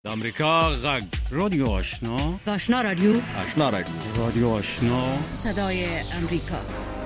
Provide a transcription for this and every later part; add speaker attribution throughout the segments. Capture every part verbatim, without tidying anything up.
Speaker 1: امریکا غږ رادیو آشنا
Speaker 2: آشنا رادیو
Speaker 1: آشنا رادیو رادیو آشنا
Speaker 2: صدای امریکا.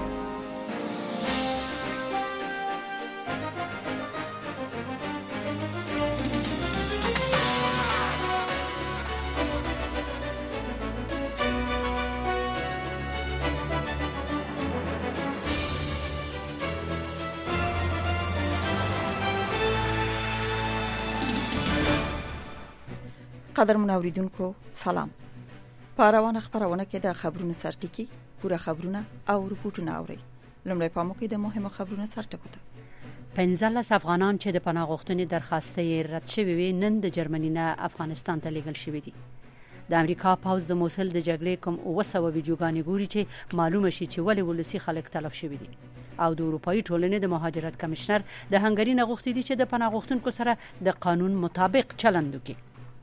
Speaker 3: قدرمن اوریدونکو سلام. په روانه خبرونه کې د خبرونو سرټکی پوره خبرونه او رپورټونه اوري. لومړی پامو کې د مهمو خبرونو سرټکو ته.
Speaker 2: پنځلس افغانان چې د پناه غوښتنې درخواستې رد شوې وي نن د جرمني نه افغانستان ته لیږل شوې دي. د امریکا پوځ د موصل د جګړې کوم اوسو ویډیوګانې ګوري چې معلومه شي چې ولې ولسی خلک تلف شوي دي. او د اروپאי ټولنې د مهاجرت کمشنر د هنګري نه غوښتي دي چې د پناه غوښتونکو سره د قانون مطابق چلند وکړي.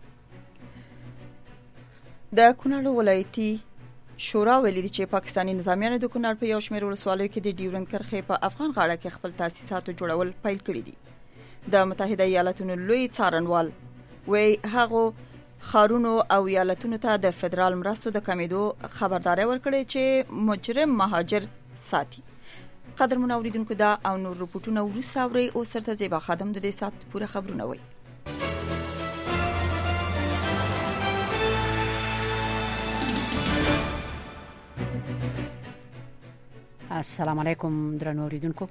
Speaker 3: د کونړ ولایتي شورا ویلي چې پاکستاني نظامیانو د کونړ په یو شمېر ولسوالیو کې د ډیورنډ کرښې په افغان غاړه کې خپل تاسیسات جوړول پیل کړي دي. د متحده ایالاتونو لوی څارنوال وی هغه خارونو او ایالتونو ته د فدرال مرستو د کمیدو خبرداري ورکړي چې مجرم مهاجر ساتي. قدرمن اوریدونکو دا او نور رپورټونه ورسته اوري او سرته زیبا خادم د دې سات پوره خبرونه وي.
Speaker 2: السلام علیکم درنو اوریدونکو.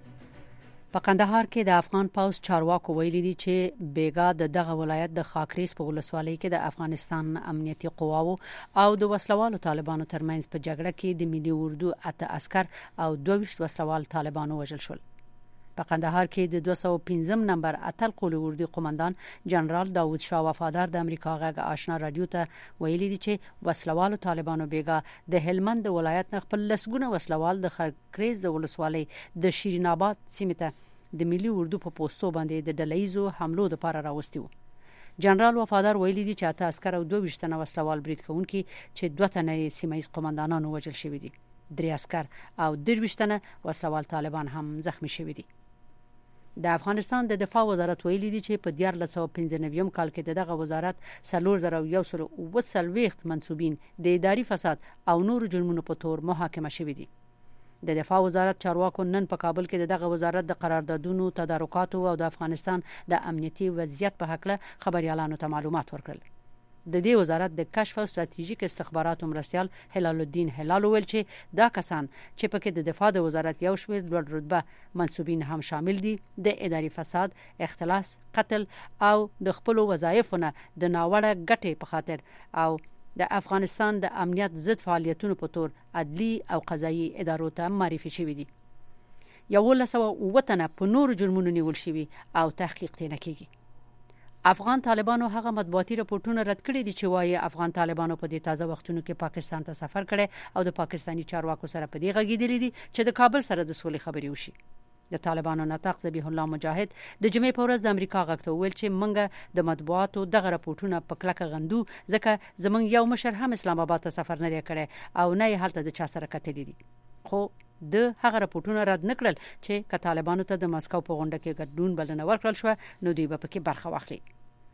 Speaker 2: په کندهار کې د افغان پوځ چارواکو ویلي دي چې بیګا د دغه ولایت د خاکریز په ولسوالۍ کې د افغانستان امنیتي قواو او د وسلوالو طالبانو ترمنځ په جګړه کې د ملي اردو اته عسكر او دوه وسلوال طالبانو وژل شول. په کندهار کې د دوه سوه پنځم نمبر اتل قول اردو قومندان جنرال داوود شاه وفادار د امریکا غږ آشنا رادیو ته ویلي دي چې وسلوالو طالبانو بیګا د هلمند ولایت نه خپل لسګونه وسلوال د خاکریز ولسوالۍ د شیرین آباد سیمه ته د ملي اردو په پوسټو باندې د ډلهیزو حملو لپاره راوستي وو. جنرال وفادار ویلي دي چې اته عسكر او دوه تنه وسلوال برید کوونکي چې دوه تنه سیمایي قومندانانو وژل شوي دي. درې عسكر او درویشت تنه وسلوال طالبان هم زخمی شوي دي. د افغانستان د دفاع وزارت ویلي دي چې په دیار سوه پنځه نوي کال کې دغه وزارت څلور زره یو سل او څلوېښت منسوبین د اداري فساد او نور جرمونو په تور محاکمه شوي دي. د دفاع وزارت چارواکو نن په کابل کې دغه وزارت د قراردادونو تدارکاتو او د افغانستان د امنیتي وضعیت په حق له خبريالانو ته معلومات ورکړل. د دې وزارت د کشف او ستراتیژیک استخباراتو مرستیال هلال الدین هلال ویل چې دا کسان چې پکې د دفاع د وزارت یو شمېر لوړ رتبه منسوبین هم شامل دي د اداري فساد، اختلاس، قتل او د خپل وظایفونه د ناوړه ګټې په خاطر او د افغانستان د امنیت ضد فعالیتونو په تور عدلی او قضایي ادارو ته معرفي شوي دي. یولس سوه اووه تنه په نور جرمونو نیول شوي او تحقیق ترې نه کیږي. افغان طالبانو هغه مطبوعاتي راپورټونه رد کړي دي چې وايي افغان طالبانو په دې تازه وختونو کې پاکستان ته سفر کړي او د پاکستاني چارواکو سره په دې غږیدلې دي چې د کابل سره د سولې خبرې وشي. د طالبانو نطاق ذبیح الله مجاهد د جمعې په ورځ د امریکا غږ ته ویل چې منګه د مطبوعاتو دغه راپورټونه په کلکه غندو ځکه زمونږ یو مشر هم اسلام آباد ته سفر نه دی کړی او نه یې هلته د چا سره کتلې دي. خو د هغه راپورټونه رد نکړل چې که طالبانو ته د مسکو په غونډه کې ګډون بلنه ورکړل شو نو دوی به پکې برخه واخلي.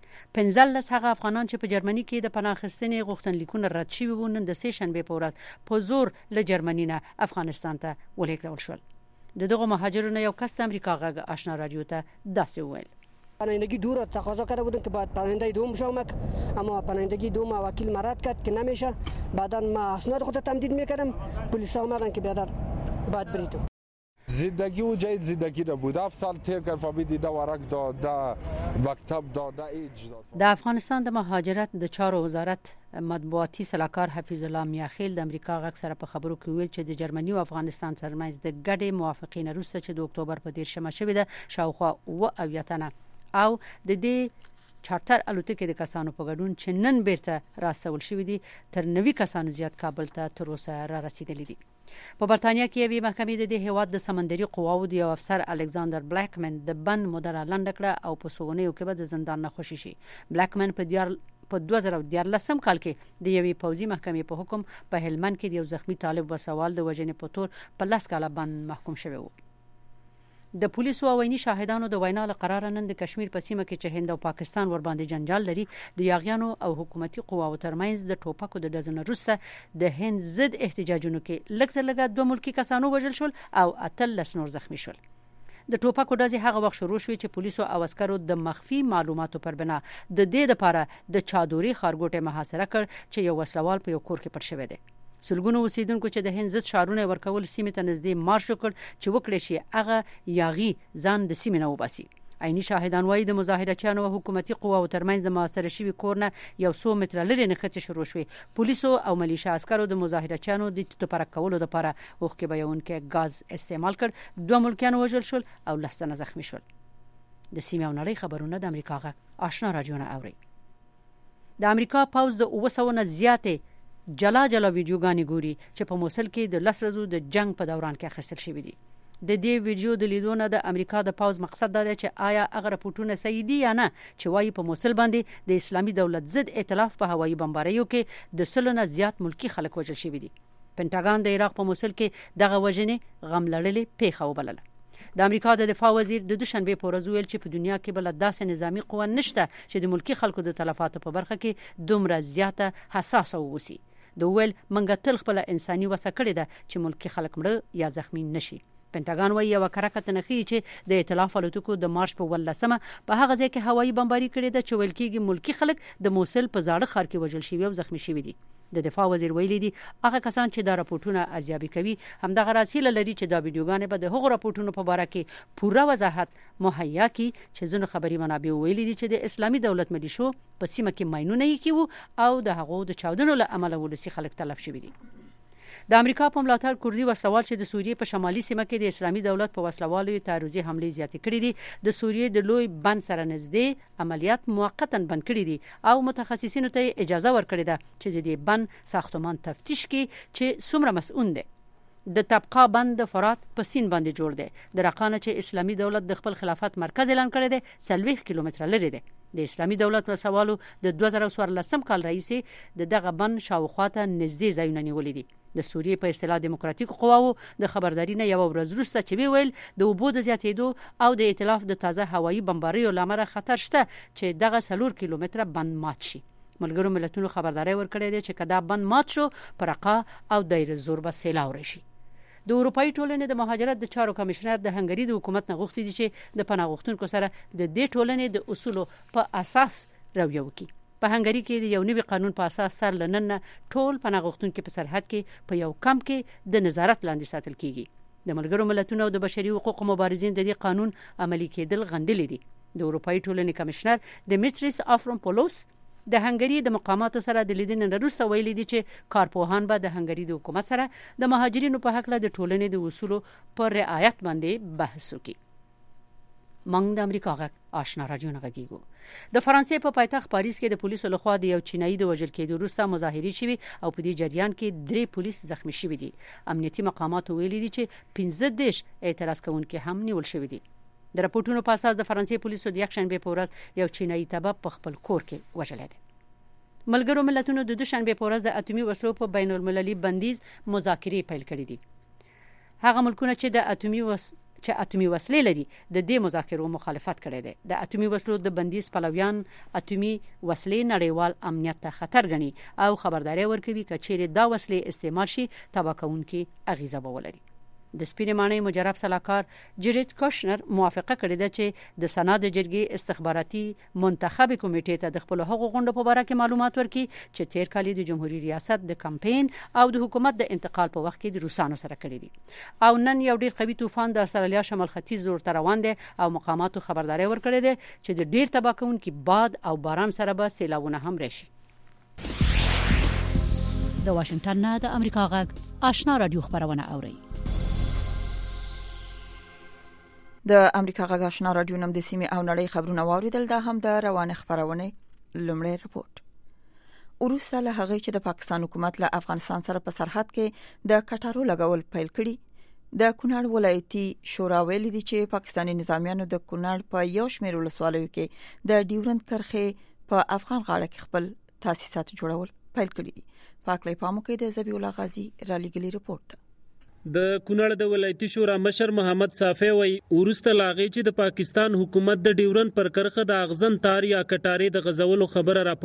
Speaker 2: پنځلس هغه افغانان چې په جرمني کې د پناه اخیستنې غوښتنلیکونه رد شوي وو نن د سې شنبې په ورځ په زور له جرمني نه افغانستان ته ولېږدول شول. د دغه مهاجرونو یو کس د امریکا غږ آشنا رادیو ته داسې وویل:
Speaker 4: پناهندگی دو را تقاضا کرده بودم که باید پناهنده دوم شوم، اما پناهندگی دوم وکیل مرد کرد که نمیشه. بعدا ما اسناد خود تمدید میکردم، پلیس آمدن که بیادر باید برید.
Speaker 5: زندگی و جای زندگی نبود. هفت سال تیر که فهمیدی دا ورق دا مکتب دا دا ایج داد.
Speaker 2: د افغانستان د مهاجرت د چارو وزارت مطبوعاتي سلاکار حفیظ الله میاخیل د امریکا غږ سره په خبرو کې ویل چې د جرمني او افغانستان ترمنځ د ګډې موافقې وروسته چې د اکتوبر په دیرشمه شوې ده شاوخوا اوه اویا تنه او د دې چارټر الوتکې د کسانو په ګډون چې نن بیرته راستول شوې دي تر نوي کسانو زیات کابل ته تر اوسه را رسیدلي دي. په برتانیا کې یوې محکمې د دې هیواد د سمندري قواو د یو افسر الکساندر بلیکمن د بند موده لنډه کړه او په سوونیو کې به د زندان نه خوشي شي. بلیکمن په دیار په دوه زره دیارلسم کال کې د یوې پوځي محکمې په حکم په هلمند کې د یو زخمی طالب وسوال د وژنې په تور په لاس کاله باندې محکوم شوی و. د پولیسو او عیني شاهدانو د وینا له قرار نن د کشمیر په سیمه کې چې هند او پاکستان ور باندې جنجال لري د یاغیانو او حکومتي قواو ترمنځ د ټوپکو د ډزنو وروسته د هند ضد احتجاجونو کې لږ تر لږه دوه ملکی کسانو وژل شول او اتلس نور زخمی شول. د ټوپکو ډزې هغه وخت شروع شوې چې پولیسو او عسکرو د مخفي معلوماتو پر بنا د دې لپاره د چادوري خارګوټه محاصره کړ چې یو وسلوال په یو کور کې پټ شوی دی. سلګونو اوسیدونکو چې د هند ضد شعارونه ورکول سیمه ته نږدې مارش وکړ چې وکړي شي هغه یاغي ځان د سیمه نه وباسي. عیني شاهدان وايي د مظاهرچیانو او حکومتي قواو ترمنځ محاصره شوی کورنه یو څو متره لري نښته شروع شوې. پولیسو او ملیشیا عسکرو د مظاهرچیانو د توپرک کولو لپاره اوخکې بیونکې غاز استعمال کړ. دوه ملکیان وژل شول او لسنه زخمی شول. د سیمه او نړۍ خبرونه د امریکا غږ آشنا رادیو نه اوري. د امریکا پوز د اوه سوه نه زیاتې جلا جلا ویډیوګانې ګوري چې په موصل کې د لس ورځو د جنگ په دوران کې اخیستل شوی دي. د دې ویډیو د لیدونه د امریکا د پاوز مقصد دا دی چې آیا هغه راپورټونه صحیح دي یا نه چې وايي په موصل باندې د اسلامي دولت ضد ائتلاف په هوایي بمباریو کې د سلو نه زیات ملکی خلک وژل شوي دي. پینټاګان د عراق په موصل کې دغه وژنې غم لړلې پیښه وبلله. د امریکا د دفاع وزیر د دوشنبه په ورځ ویل چې په دنیا کې بل داسې نظامی قوه نشته چې د ملکی خلکو د تلفاتو په برخه کې دومره زیاته حساسه ووسی. د ویل منګه تل خپل انساني وسه کړې ده چې ملکی خلک مړه یا زخمی نشي. پینټاګان وايي یو کرکه تنخي چې د ائتلاف الوتکو د مارش په ولسمه په هغه ځای کې هوایي بمباری کړې ده چې ویل کېږي ملکی خلک د موصل په زاړه ښار کې وژل شوي او زخمی شوي دي. د دفاع وزیر ویلي دي هغه کسان چې دا راپورټونه ارزیابي کوي همدغه راسیله لري چې دا ویډیوګانې به د هغو راپورټونو په باره کې پوره وضاحت مهیا کړي چې ځینو خبري منابع ویلي دي چې د اسلامي دولت ملیشو په سیمه کې ماینونه یې کیو او د هغو د چاودنو له امله ولسی خلک تلف شوي دي. د امریکا په ملاتړ کوردي وسلوال چې د سوریې په شمالي سیمه کې د اسلامي دولت په وسلوالو تعرضي حمله زیاتې کړې دي. د سوریې د لوی بند سره نږدې عملیات موقتا بند کړي دي او متخصصینو ته اجازه ورکړې ده چې د دې بند ساختمان تفتیش کړي چې څومره مسؤل دي. د طبقه بند فرات په سین باندې جوړ دی. د رقانه چې اسلامي دولت د خپل خلافت مرکز اعلان کړی دی څلوېښت کیلومتره لري دی. د اسلامي دولت وسوالو د دوه زره څوارلسم کال رئیس د دغه بند شاوخواته نږدې ځایونه نیولې دي. د سوریې په اصطلاح دیموکراتیک قواو د خبرداري نه یو ورځ وروسته چې ویل د اوبو د زیاتېدو او د ائتلاف د تازه هوایي بمباریو لامل خطر شته چې دغه څلور کیلومتره بند مات شي. ملګرو ملتونو خبرداري ورکړې ده چې کدا بند مات شو پرقه او دایره زور به سیلاو راشي. د اروپאי ټولنې د مهاجرت د چارو کمشنر د هنګری د حکومت نه غوښتي دي چې د پناه غوښتونکو سره د دې ټولنې د اصولو په اساس رویه وکړي. په هنګری کې د یو نوي قانون په اساس سر لنن ټول پناه غوښتونکو په سرحد کې په یو کمپ کې د نظارت لاندې ساتل کیږي. د ملګرو ملتونو او د بشري حقوقو مبارزین د دې قانون عملي کېدل غندلې دي. د اروپאי ټولنې کمشنر دمیتریس افرومپولوس د هنګری د مقاماتو سره د لیدنې وروسته ویلي دي چې کارپوهان به د هنګری د حکومت سره د مهاجرینو په حق له د ټولنې د اصولو پر رعایت باندې بحث وکړي. موږ د امریکا غږ آشنا رادیو نه غږیږو. د فرانسې په پایتخت پاریس کې د پولیسو لخوا د یو چینایي د وژل کېدو وروسته مظاهرې شوي او په دې جریان کې درې پولیس زخمی شوي دي. امنیتي مقاماتو ویلي دي چې پنځه دېرش اعتراض کوونکي هم نیول شوي دي. د راپورټونو په اساس د فرانسې پولیسو د یکشنبه په ورځ یو چینایي تبه په خپل کور کې وژل دي. ملګرو ملتونو د دوشنبه په ورځ د اتومي وسلو په بین المللي بندیز مذاکرې پیل کړې دي. هغه ملکونه چې د اتومي وس چې اتومي وسلې لري د دې مذاکرو مخالفت کړي دي. د اتومي وسلو د بندیز پلویان اتومي وسلې نړیوال امنیت ته خطر ګڼي او خبرداري ورکوي چې چیرې دا وسلې استعمال شي تباه کوونکي اغیزه به ولري. د سپینې ماڼۍ مجرب سلاکار جریټ کوشنر موافقه کړې ده چې د سنا د جرګې استخباراتي منتخبي کمیټې ته د خپل حقوقو غونډه په اړه کې معلومات ورکړي چې تیر کال د جمهوریت ریاست د کمپاین او د حکومت د انتقال په وخت کې د روسانو سره کړی دي. او نن یو ډیر قوي طوفان د استرالیا شمال ختیځ زور ته روان دی او مقاماتو خبرداري ورکړې ده چې د ډیر تباه کوونکي باد او باران سره به سیلاوونه هم راشي. د واشنگټن نه د امریکا غږ آشنا رادیو خبرونه اوري.
Speaker 3: د امریکا غږ آشنا رادیو نم د سیمې او نړۍ خبرونه واوریدل. دا هم د روانه خبرونه لومړی رپورت. وروسته له هغه چې د پاکستان حکومت له افغانستان سره په سرحد کې د کټارو لګول پیل کړي، د کونړ ولایتي شورا ویلي دي چې پاکستاني نظامیانو د کونړ په یو شمېر ولسوالیو کې د ډیورند کرښې په افغان غاړه کې خپل تاسیسات جوړول پیل کړي دي. پاکلې پامو کې د زبی الله غازی را لګلی رپورت.
Speaker 6: د کونړ د ولایتي شورا مشر محمد صافی وای ورسته لاغې چې د پاکستان حکومت د ډیورن پر کرخه د اغزن تار یا کټارې د غزولو خبره را